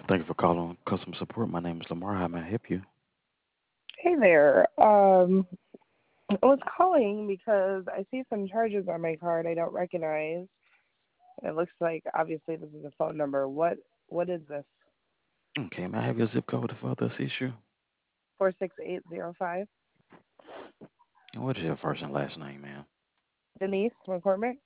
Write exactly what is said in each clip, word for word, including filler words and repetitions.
Thank you for calling customer support. My name is Lamar. How may I help you? Hey there. Um, I was calling because I see some charges on my card I don't recognize. It looks like obviously this is a phone number. What what is this? Okay, may I have your zip code to further assist you? Four six eight zero five. And what is your first and last name, ma'am? Denise McCormick.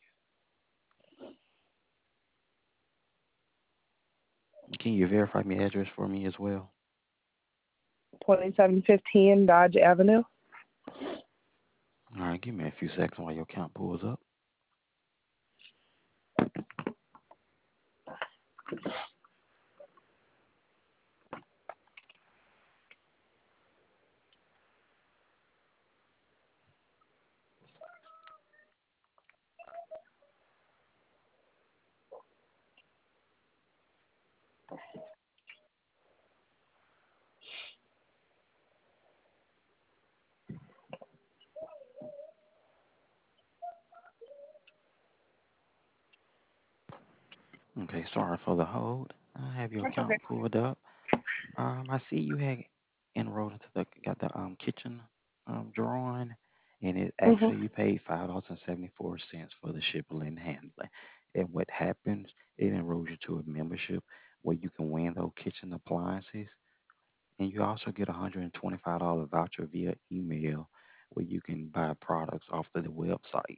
Can you verify my address for me as well? Twenty seven fifteen Dodge Avenue. All right, give me a few seconds while your account pulls up. Okay, sorry for the hold. I have your That's okay. account pulled up. Um, I see you had enrolled into the got the um kitchen um drawing, and it Mhm. actually you paid five dollars and seventy four cents for the shipping and handling. And what happens? It enrolls you to a membership where you can win those kitchen appliances, and you also get a hundred and twenty five dollar voucher via email where you can buy products off of the website.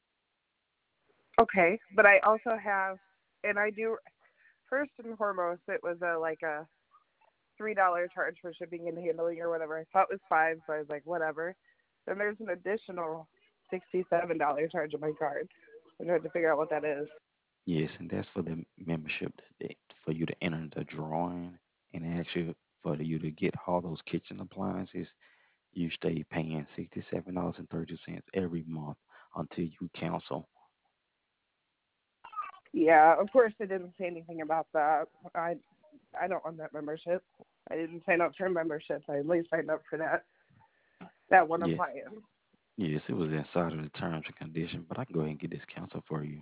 Okay, but I also have, and I do. First and foremost, it was a like a three dollar charge for shipping and handling or whatever. I thought it was five, so I was like, whatever. Then there's an additional sixty seven dollar charge on my card. I tried to figure out what that is. Yes, and that's for the membership that, for you to enter the drawing, and actually for you to get all those kitchen appliances. You stay paying sixty-seven dollars and thirty cents every month until you cancel. Yeah, of course it didn't say anything about that. I I don't want that membership. I didn't sign up for a membership. I at least signed up for that that one Yes, appliance. yes, it was inside of the terms and conditions, but I can go ahead and get this canceled for you.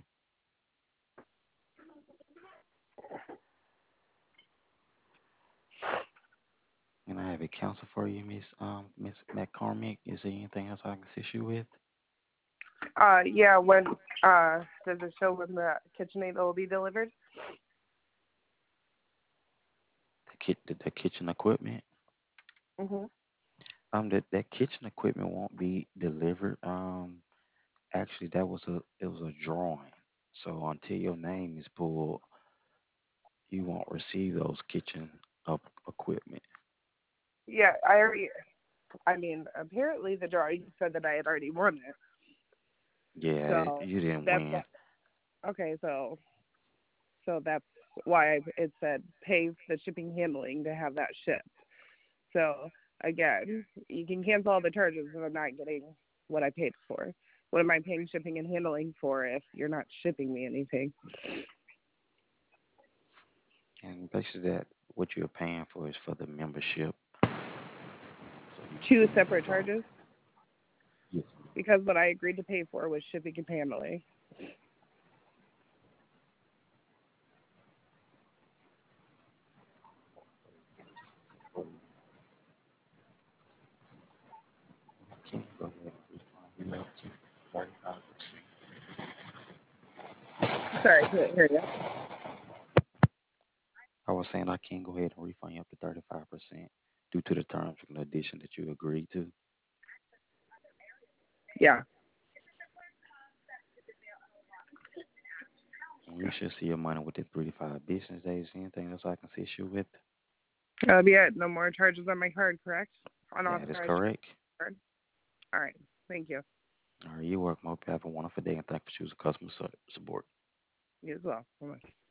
And I have it canceled for you, Miss um Miss McCormick. Is there anything else I can assist you with? Uh yeah, when uh does it show when the KitchenAid will be delivered? The kit, the, the kitchen equipment. Mhm. Um, that that kitchen equipment won't be delivered. Um, actually, that was a it was a drawing. So until your name is pulled, you won't receive those kitchen up equipment. Yeah, I already I mean, apparently the drawing said that I had already won it. Yeah, So you didn't that's win. okay, so so that's why it said pay the shipping handling to have that shipped. So again, you can cancel all the charges if I'm not getting what I paid for. What am I paying shipping and handling for if you're not shipping me anything? And basically, that what you're paying for is for the membership, so you can Two get into the separate draw. charges Yes. because what I agreed to pay for was shipping and handling. Can you go ahead and refund me up to thirty-five percent? Sorry, I can't hear you. I was saying I can go ahead and refund you up to thirty-five percent due to the terms and conditions that you agreed to. Yeah. And you should see your money within three to five business days. Anything else I can assist you with? That'll be it. No more charges on my card, correct? That is Unauthorized correct. card. All right. Thank you. All right, you're welcome. Hope you have a wonderful day and thank you for choosing customer su- support. You as well. Bye-bye.